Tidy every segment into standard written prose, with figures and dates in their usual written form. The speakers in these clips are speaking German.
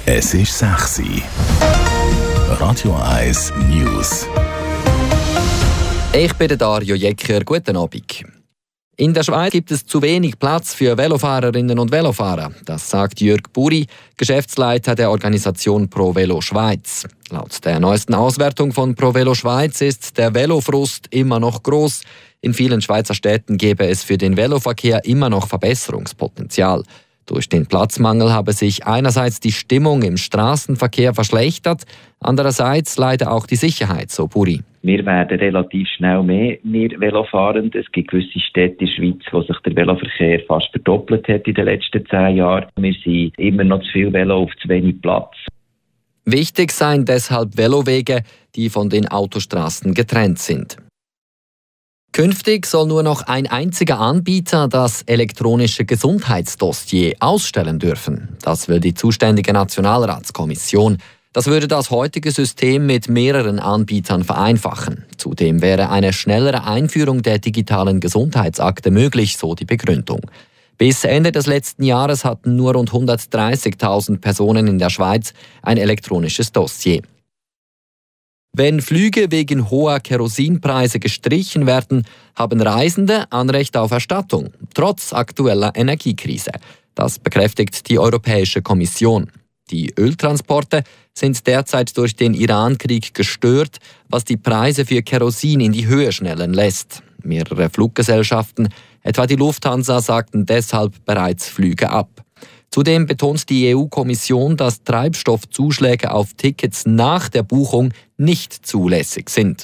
Es ist 6 Uhr. Radio 1 News. Ich bin der Dario Jecker. Guten Abend. In der Schweiz gibt es zu wenig Platz für Velofahrerinnen und Velofahrer. Das sagt Jörg Buri, Geschäftsleiter der Organisation Pro Velo Schweiz. Laut der neuesten Auswertung von Pro Velo Schweiz ist der Velofrust immer noch groß. In vielen Schweizer Städten gäbe es für den Veloverkehr immer noch Verbesserungspotenzial. Durch den Platzmangel habe sich einerseits die Stimmung im Straßenverkehr verschlechtert, andererseits leider auch die Sicherheit, so Buri. Wir werden relativ schnell mehr Velofahrende. Es gibt gewisse Städte in der Schweiz, wo sich der Veloverkehr fast verdoppelt hat in den letzten 10 Jahren. Wir sind immer noch zu viel Velo auf zu wenig Platz. Wichtig seien deshalb Velowege, die von den Autostraßen getrennt sind. Künftig soll nur noch ein einziger Anbieter das elektronische Gesundheitsdossier ausstellen dürfen. Das will die zuständige Nationalratskommission. Das würde das heutige System mit mehreren Anbietern vereinfachen. Zudem wäre eine schnellere Einführung der digitalen Gesundheitsakte möglich, so die Begründung. Bis Ende des letzten Jahres hatten nur rund 130.000 Personen in der Schweiz ein elektronisches Dossier. Wenn Flüge wegen hoher Kerosinpreise gestrichen werden, haben Reisende Anrecht auf Erstattung, trotz aktueller Energiekrise. Das bekräftigt die Europäische Kommission. Die Öltransporte sind derzeit durch den Iran-Krieg gestört, was die Preise für Kerosin in die Höhe schnellen lässt. Mehrere Fluggesellschaften, etwa die Lufthansa, sagten deshalb bereits Flüge ab. Zudem betont die EU-Kommission, dass Treibstoffzuschläge auf Tickets nach der Buchung nicht zulässig sind.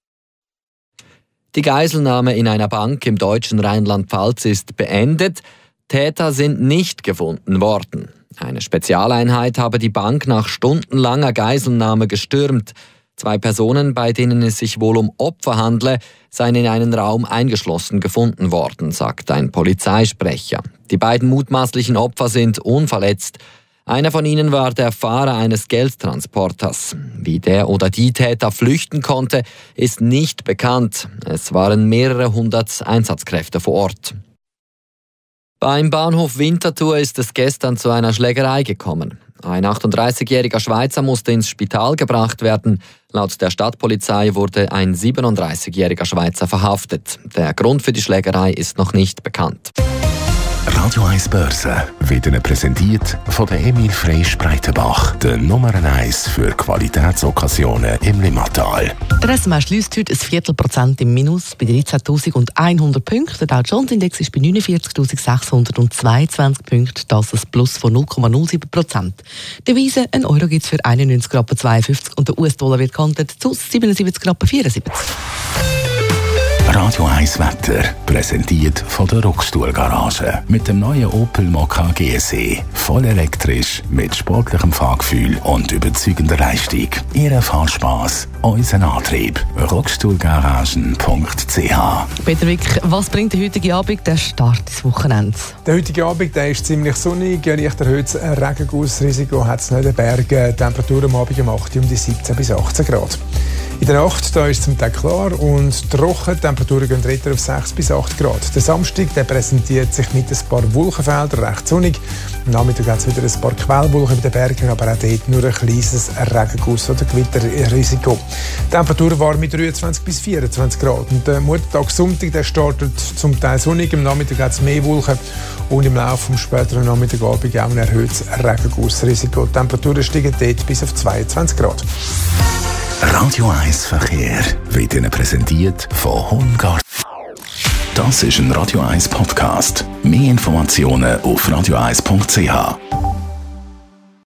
Die Geiselnahme in einer Bank im deutschen Rheinland-Pfalz ist beendet. Täter sind nicht gefunden worden. Eine Spezialeinheit habe die Bank nach stundenlanger Geiselnahme gestürmt. 2 Personen, bei denen es sich wohl um Opfer handle, seien in einen Raum eingeschlossen gefunden worden, sagt ein Polizeisprecher. Die beiden mutmaßlichen Opfer sind unverletzt. Einer von ihnen war der Fahrer eines Geldtransporters. Wie der oder die Täter flüchten konnte, ist nicht bekannt. Es waren mehrere 100 Einsatzkräfte vor Ort. Beim Bahnhof Winterthur ist es gestern zu einer Schlägerei gekommen. Ein 38-jähriger Schweizer musste ins Spital gebracht werden. Laut der Stadtpolizei wurde ein 37-jähriger Schweizer verhaftet. Der Grund für die Schlägerei ist noch nicht bekannt. Radio 1 Börse wird Ihnen präsentiert von der Emil Frey Spreitenbach, der Nummer 1 für Qualitätsokkasionen im Limmatal. Der SMA schliesst heute 0,25% im Minus bei 13.100 Punkten. Der Dow Jones Index ist bei 49.622 Punkten, das ist ein Plus von 0,07%. Devise, ein Euro gibt es für 91,52 Rappen und der US-Dollar wird gehandelt zu 77,74 Rappen. Radio 1 Wetter, präsentiert von der Rockstuhl-Garage. Mit dem neuen Opel Mokka GSE. Voll elektrisch, mit sportlichem Fahrgefühl und überzeugender Leistung. Ihr Fahrspass, unser Antrieb. Rockstuhlgaragen.ch. Peter Wick, was bringt der heutige Abend, der Start des Wochenends? Der heutige Abend der ist ziemlich sonnig. Leicht erhöhtes Regengussrisiko hat es noch in den Bergen. Temperatur am Abend um 8 um die 17 bis 18 Grad. In der Nacht da ist es zum Teil klar und trocken. Die Temperaturen gehen weiter auf 6 bis 8 Grad. Der Samstag der präsentiert sich mit ein paar Wolkenfeldern recht sonnig. Am Nachmittag hat es wieder ein paar Quellwolken in den Bergen, aber auch dort nur ein kleines Regenguss- oder Gewitterrisiko. Die Temperatur war mit 23 bis 24 Grad. Und der Muttertag Sonntag der startet zum Teil sonnig. Am Nachmittag hat es mehr Wolken und im Laufe des späteren Nachmittagabend auch ein erhöhtes Regengussrisiko. Die Temperaturen steigen dort bis auf 22 Grad. Radio 1 Verkehr wird Ihnen präsentiert von Homegard. Das ist ein Radio 1 Podcast. Mehr Informationen auf radio1.ch.